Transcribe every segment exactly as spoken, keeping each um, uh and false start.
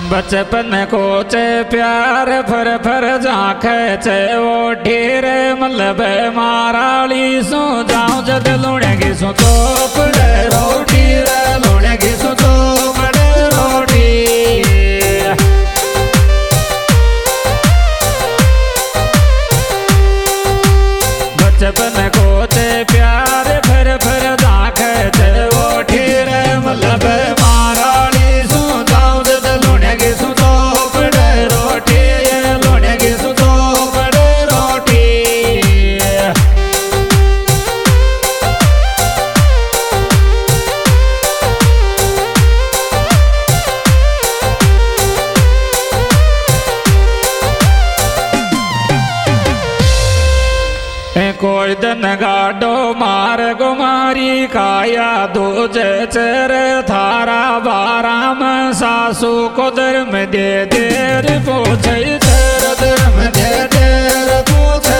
बचपन को चे प्यार फर फर झांखे चे वो ढेर मतलब माराली सो जाऊं जद लूणे की सो चोपड़े रोटी रे लूणे की सो चोपड़े रोटी बचपन को चे प्यार फर फर झांखे चे वो ढेर मतलब माराली सो जाऊं जद लूणे की सो चोपड़े रोटी लूणे की सो चोपड़े रोटी कोई दिन गाडो मार गुमारी काया दूजे चेर थारा बाराम सासू को धर्म दे देर पूछे तेर धर्म दे देर पूछे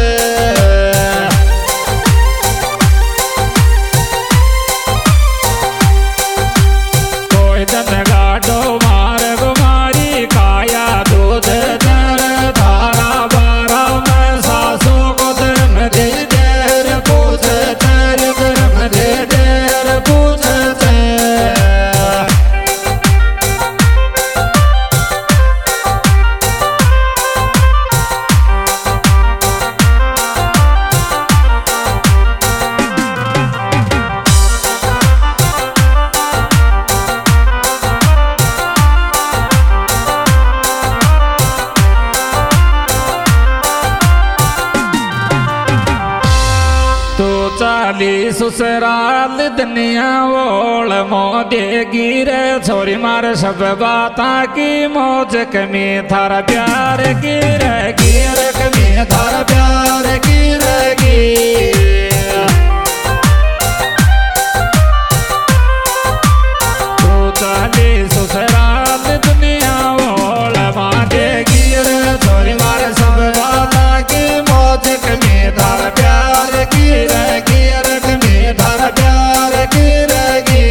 कोई दिन गाडो मार गुमारी काया दूजे चेर थारा बाराम सासू को धर्म दे देर पूछे तेर धर्म दे देर पूछे चाली ससुराल दुनिया वोल मोदे गिरे छोरी मार सब बाता की मौज कमी थारा प्यार गिरे गिर कमी थारा प्यार गिरेगी तो चाली ससुराल दुनिया वोल मोदे गिरे छोरी मार सब बाता की मौज कमी थारा प्यार गिरेगी थारा प्यार गिरेगी।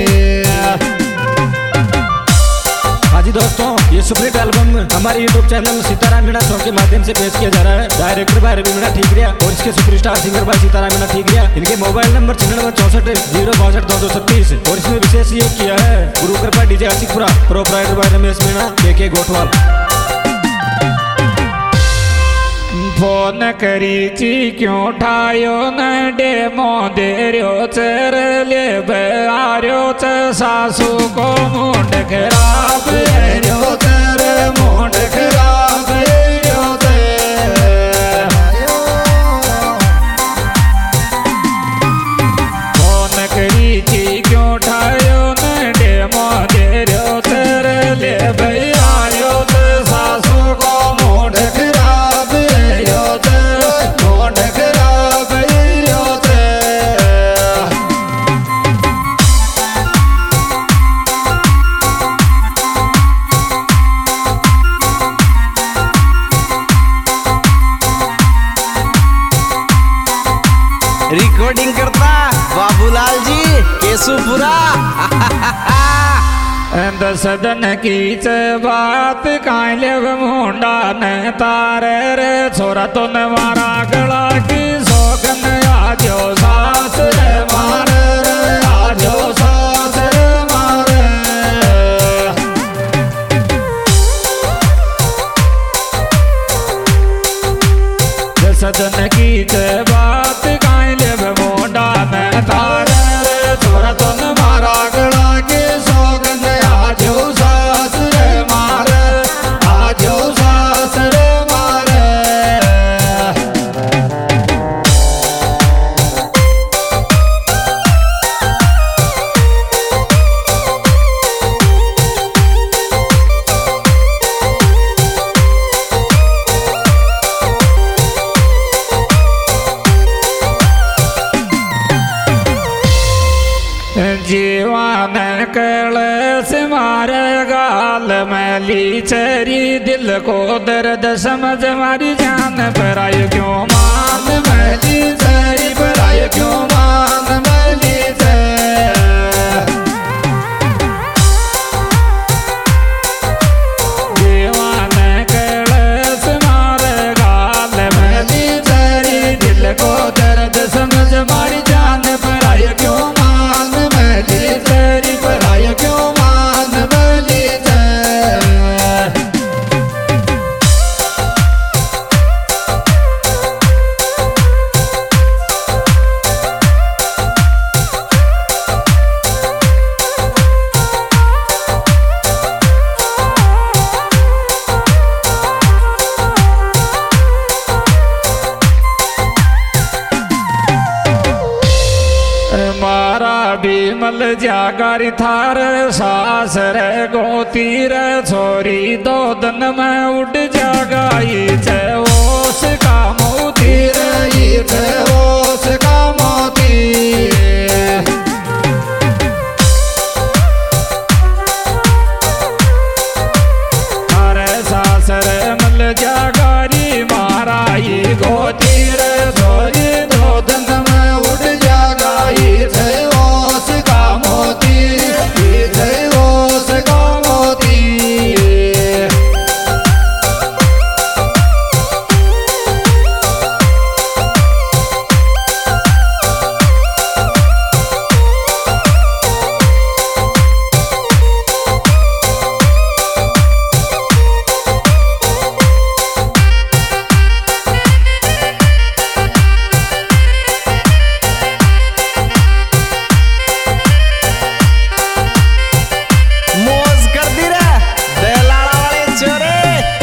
हाँ जी दोस्तों, ये सुपरहिट एल्बम हमारे YouTube channel Sitaram Meena song के माध्यम से पेश किया जा रहा है। डायरेक्टर भाई रवि मीणा ठीकरिया और इसके सुपरस्टार सिंगर भाई सीताराम मीणा ठीकरिया। इनके मोबाइल नंबर छियानवे चौसठ जीरो बासठ दो सौ छत्तीस और इसमें विशेष ये किया है गुरु कृपा डीजे आशिकपुरा प्रोपराइटर भाई रमेश मीणा के के गोठवाल। फोन करी ची क्यों ठायो न डेमो दे रो चर ले आर्यो च सासू को मुंड खराब रो चर मुंड खराब रो फोन करी ची क्यों ठायो न डेमो दे रो चर ले आर्यो च सासू को मुंड खराब मुंड खराब रिकॉर्डिंग करता बाबूलाल जी केशुपुरा। सदन की च बात काले मुंडा न तारे रे छोरा तो न मारा गला की सोगन आजो सास रे मारे रे आजो सास रे मारे सदन की च बात काले मुंडा न तारे रे छोरा तो न मारा गला की सोगन आजो सास रे मारे आजो सास रे मारे जीवान कलश मारे गाल मैली चरी दिल को दर्द समझ मारी जान पर आयो क्यों मान मैली चरी पर आयो क्यों मान मैली चरी मल जागारी थार सास रे गोती रे छोरी दो दिन में उड़ जागाई चे ओस का मोती रे चे ओस का मोती थारे सास रे मल जागारी माराई गोती रे छोरी दो दिन में उड़ जागाई थे ओस का मोती थे ओस का मोती मौज कर दी रे दलाला वाले छोरे।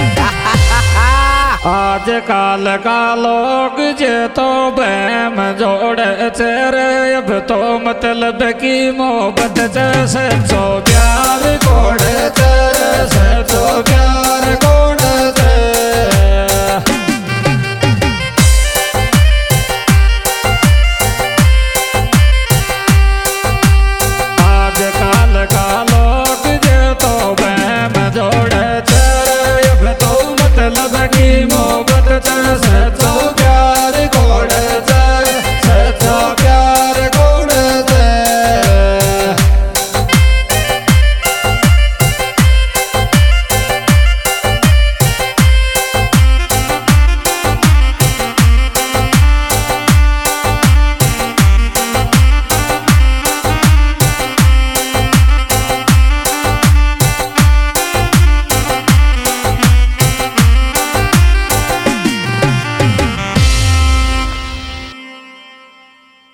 आज काल का लोग जे तो बहम जोड़े चेहरे अब तो मतलब की मोहब्बत जैसे सो प्यार कोड़े चेहरे से तो प्यार कोड़े